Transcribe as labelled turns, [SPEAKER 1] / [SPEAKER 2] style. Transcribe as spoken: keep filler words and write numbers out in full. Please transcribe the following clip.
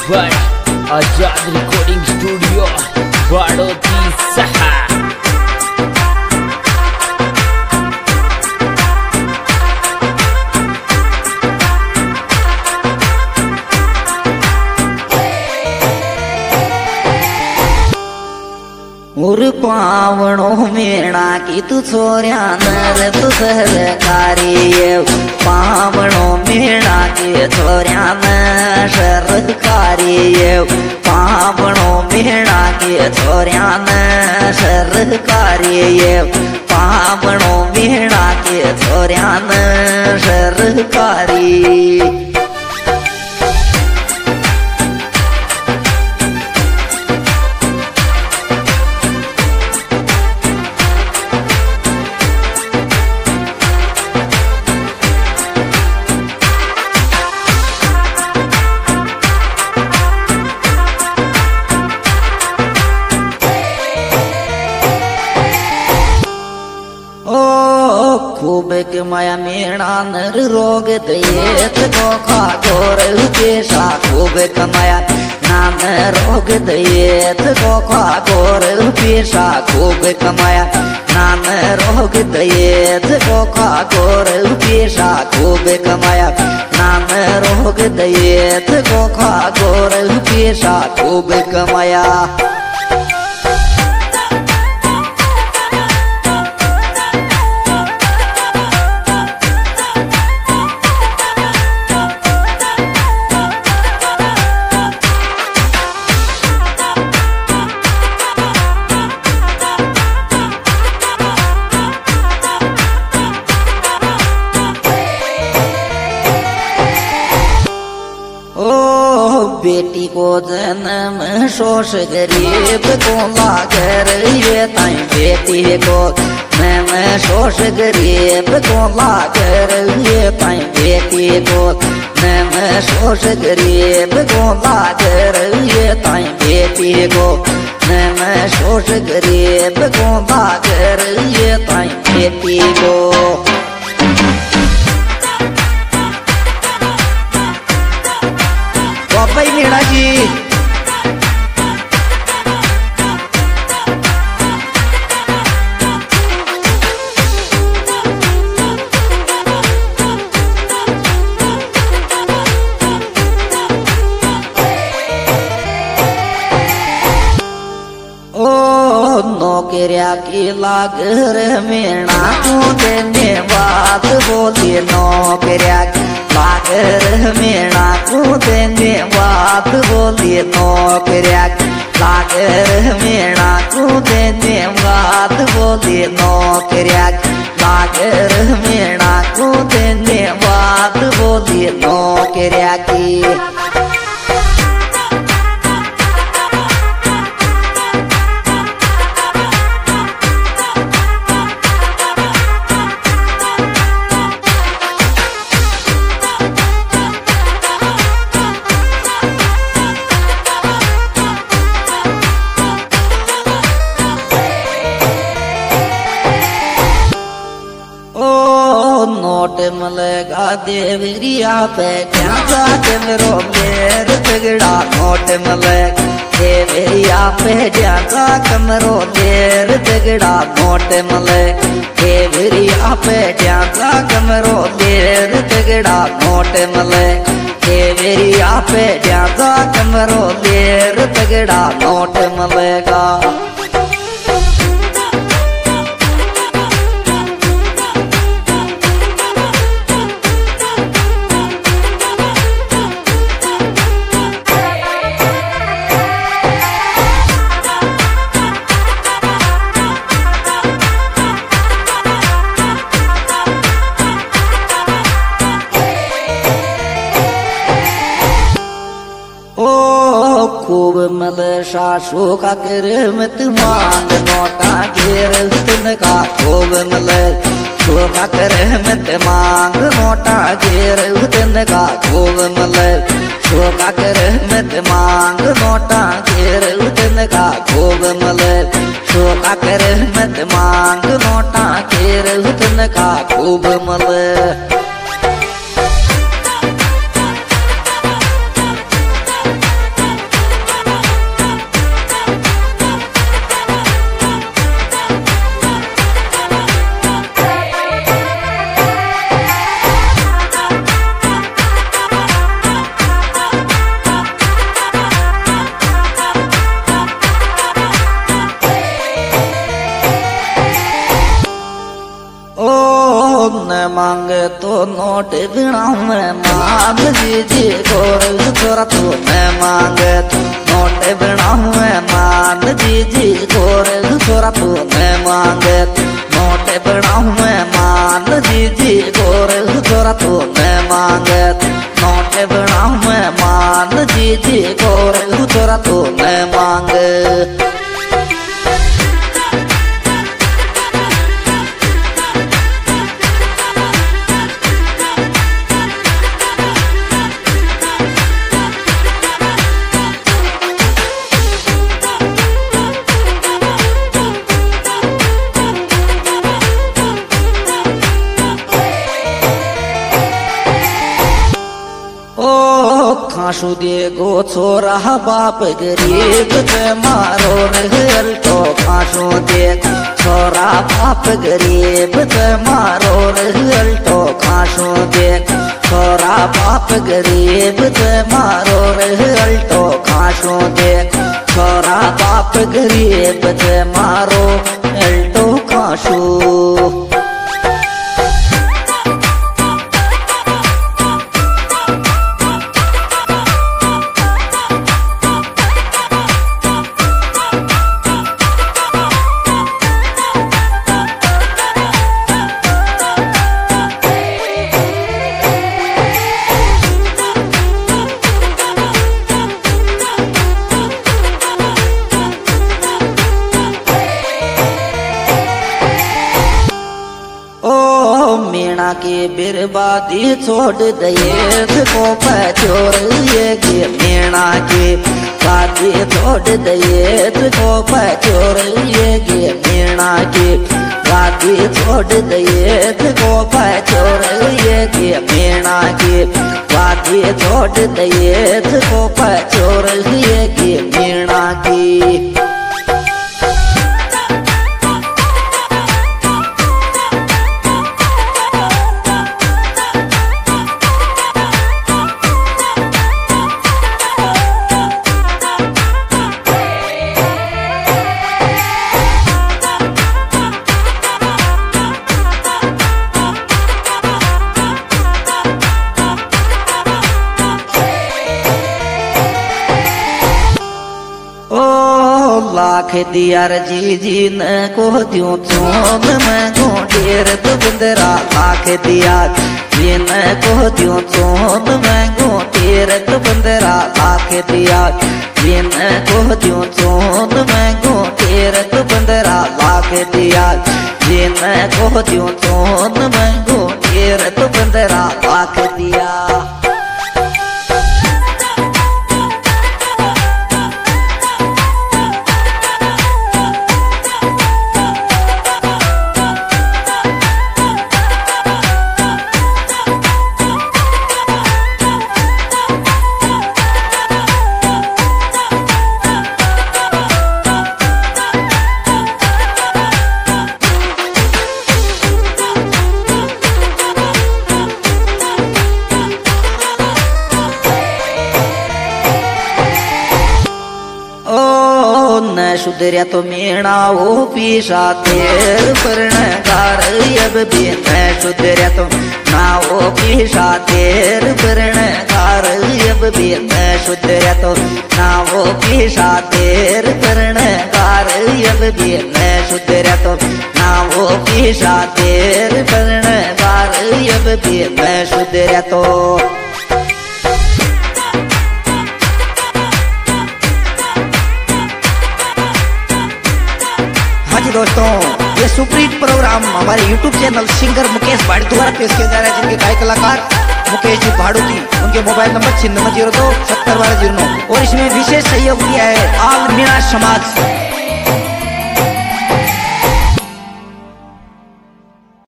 [SPEAKER 1] Bye Azad recording studio Baroti सहा।
[SPEAKER 2] उर पावणो मेणा की तू छोऱ्या नर तू सरकारी पावणो मेणा की छोऱ्या न सरकारी पावणो मेणा की छोऱ्या न सरकारी पावणो मेणा की छोऱ्या न सरकारी। खूब के माया मेणा नर रोग दयेत गोखा गोर पेशा खूब कमाया नान रोग दयेत गोखा गोर पेशा खूब कमाया नान रोग दयेत गोखा गोर पेशा खूब कमाया नान रोग दयेत गोखा गोर पेशा खूब कमाया। बेटी को जन्म शोष गरीब को लागर ये ताई बेटी को जन्म शोष गरीब को लागर ये ताई बेटी को जन्म शोष गरीब को लागर ये ताई बेटी को जन्म शोष गरीब को लागर ये ताई बेटी को। भाई मीणा जी ओ नौकरिया की लागर मेणा को देने बात बोली नौकरिया लागर मेणा को देने बात बोली नौकरिया लागर मेणा को देने बात बोली नौकरिया लागर मेणा को देने बात बोली नौकरिया की। नोट मलेगा देवरिया पे क्या जाके मेरो मेर तगड़ा नोट मलेगा देवरिया पे क्या जाके मेरो मेर तगड़ा नोट मलेगा देवरिया पे क्या जाके मेरो मेर तगड़ा नोट मलेगा देवरिया पे क्या जाके मेरो मेर तगड़ा नोट मलेगा। खूब मल सासू का कर मत मांग नोटा घेर तिनका खूब मल सो का कर मत मांग नोटा घेर तिनका खूब मल सो का कर मत मांग नोटा घेर तिनका खूब मल सो का कर मत मांग नोटा घेर तिनका खूब मल। नोट बिना मैं मांग दीजी गोरल छोरा तो मैं मांगे नोट बिना मैं मान दीजी गोरल छोरा तो मैं मांगे नोट बिना मैं मान दीजी गोरल छोरा तो मैं मांगे नोट बिना मैं मान दीजी गोरल छोरा तो मैं मांगे। खासू दे गो छोरा बाप गरीब ते मारो रहल तो खासू दे छोरा बाप गरीब ते मारो रहल तो खासू दे छोरा बाप गरीब ते मारो रहल तो खासू दे छोरा बाप गरीब ते मारो रहल तो खासू। मीणा की बर्बादी छोड़ दिए को पचोर ये के मीणा की बाती छोड़ दिए को पचोर ये के मीणा की बाती छोड़ दिए को पचोर ये के मीणा की बाती छोड़ दिए को पचोर ये के मीणा की। लाख दियार जी जी न को दियो चोन मैं को ढेर तो बंदरा लाख दियार जी न को दियो चोन मैं को ढेर तो बंदरा लाख दियार जी न को दियो चोन मैं को ढेर तो बंदरा लाख दियार जी न को दियो चोन मैं को ढेर तो बंदरा लाख दिया। सुधरिया तो मीणा वो पीसा तेर प्रणकार अब भी मैं सुधरिया तो ना वो पीसा तेर प्रणकार अब भी मैं सुधरिया तो ना वो पीसा तेर प्रणकार अब भी मैं सुधरिया तो ना वो पीसा तेर प्रणकार अब भी मैं सुधरिया तो। जी दोस्तों, ये सुपरहिट प्रोग्राम हमारे YouTube channel singer Mukesh Bhadu द्वारा पेश किया जा रहा है, जिनके गायक कलाकार मुकेश जी भाड़ू की उनके मोबाइल नंबर छिन्नवे जीरो दो सत्तर बारह जीरो नौ और इसमें विशेष सहयोग किया है आल मीणा समाज।